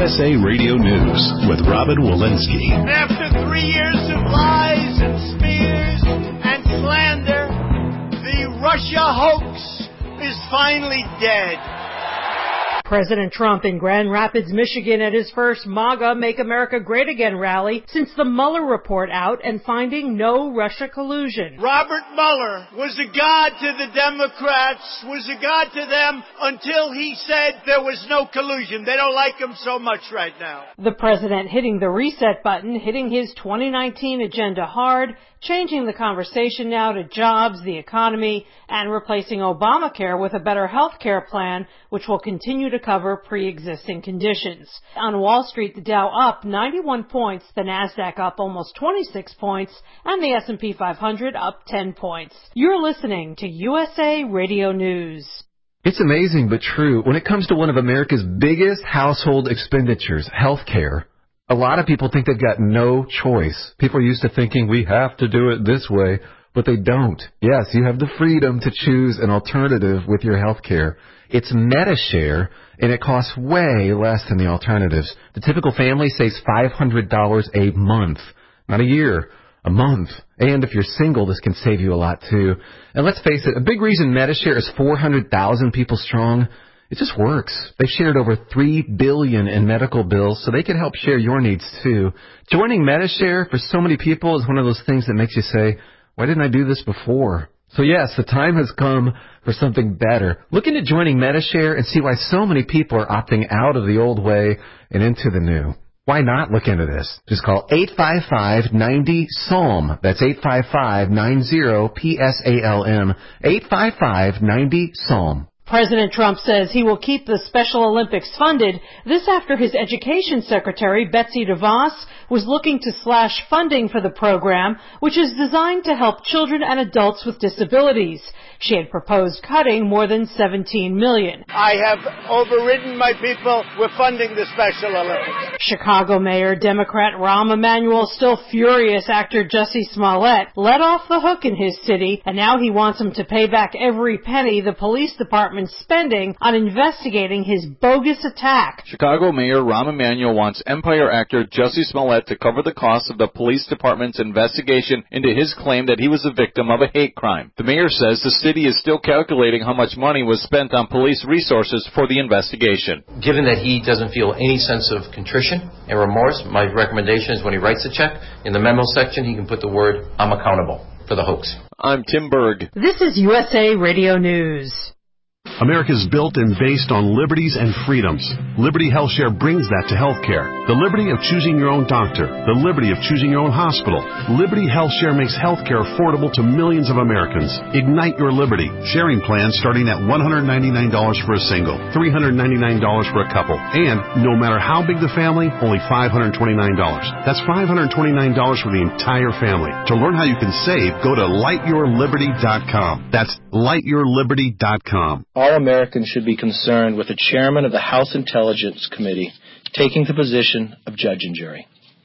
USA Radio News with Robin Walensky. After 3 years of lies and smears and slander, the Russia hoax is finally dead. President Trump in Grand Rapids, Michigan at his first MAGA Make America Great Again rally since the Mueller report out and finding no Russia collusion. Robert Mueller was a god to the Democrats, was a god to them until he said there was no collusion. They don't like him so much right now. The president hitting the reset button, hitting his 2019 agenda hard, changing the conversation now to jobs, the economy, and replacing Obamacare with a better health care plan, which will continue to cover pre-existing conditions. On Wall Street, the Dow up 91 points, the Nasdaq up almost 26 points, and the S&P 500 up 10 points. You're listening to USA Radio News. It's amazing but true. When it comes to one of America's biggest household expenditures, health care, a lot of people think they've got no choice. People are used to thinking we have to do it this way, but they don't. Yes, you have the freedom to choose an alternative with your health care. It's MediShare, and it costs way less than the alternatives. The typical family saves $500 a month, not a year, a month. And if you're single, this can save you a lot too. And let's face it, a big reason MediShare is 400,000 people strong, it just works. They've shared over $3 billion in medical bills, so they can help share your needs too. Joining MediShare for so many people is one of those things that makes you say, why didn't I do this before? So yes, the time has come for something better. Look into joining MediShare and see why so many people are opting out of the old way and into the new. Why not look into this? Just call 855-90-SALM. That's 855-90-PSALM. 855-90-SALM. President Trump says he will keep the Special Olympics funded. This after his education secretary, Betsy DeVos, was looking to slash funding for the program, which is designed to help children and adults with disabilities. She had proposed cutting more than $17 million. I have overridden my people with funding the Special Olympics. Chicago Mayor Democrat Rahm Emanuel, still furious actor Jussie Smollett, let off the hook in his city, and now he wants him to pay back every penny the police department's spending on investigating his bogus attack. Chicago Mayor Rahm Emanuel wants Empire actor Jussie Smollett to cover the cost of the police department's investigation into his claim that he was a victim of a hate crime. The mayor says the city is still calculating how much money was spent on police resources for the investigation. Given that he doesn't feel any sense of contrition and remorse, my recommendation is when he writes a check, in the memo section, he can put the word, I'm accountable for the hoax. I'm Tim Berg. This is USA Radio News. America is built and based on liberties and freedoms. Liberty HealthShare brings that to healthcare. The liberty of choosing your own doctor. The liberty of choosing your own hospital. Liberty HealthShare makes healthcare affordable to millions of Americans. Ignite your liberty. Sharing plans starting at $199 for a single, $399 for a couple, and no matter how big the family, only $529. That's $529 for the entire family. To learn how you can save, go to lightyourliberty.com. That's lightyourliberty.com. All Americans should be concerned with the chairman of the House Intelligence Committee taking the position of judge and jury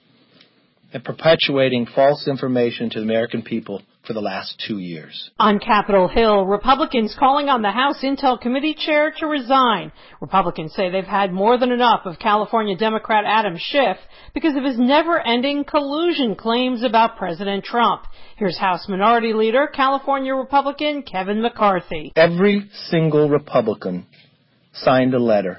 and perpetuating false information to the American people for the last 2 years. On Capitol Hill, Republicans calling on the House Intel Committee chair to resign. Republicans say they've had more than enough of California Democrat Adam Schiff because of his never-ending collusion claims about President Trump. Here's House Minority Leader, California Republican Kevin McCarthy. Every single Republican signed a letter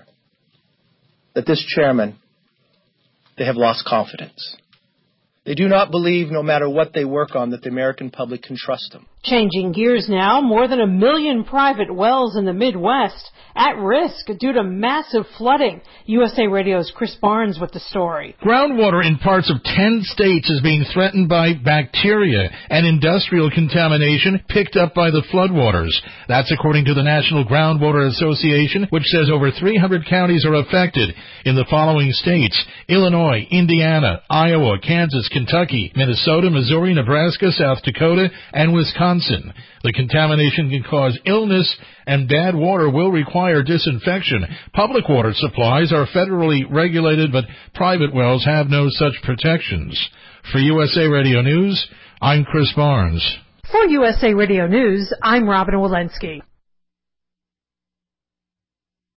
that this chairman, they have lost confidence. They do not believe, no matter what they work on, that the American public can trust them. Changing gears now, more than 1 million private wells in the Midwest at risk due to massive flooding. USA Radio's Chris Barnes with the story. Groundwater in parts of 10 states is being threatened by bacteria and industrial contamination picked up by the floodwaters. That's according to the National Groundwater Association, which says over 300 counties are affected in the following states: Illinois, Indiana, Iowa, Kansas, Kentucky, Minnesota, Missouri, Nebraska, South Dakota, and Wisconsin. The contamination can cause illness, and bad water will require disinfection. Public water supplies are federally regulated, but private wells have no such protections. For USA Radio News, I'm Chris Barnes. For USA Radio News, I'm Robin Walensky.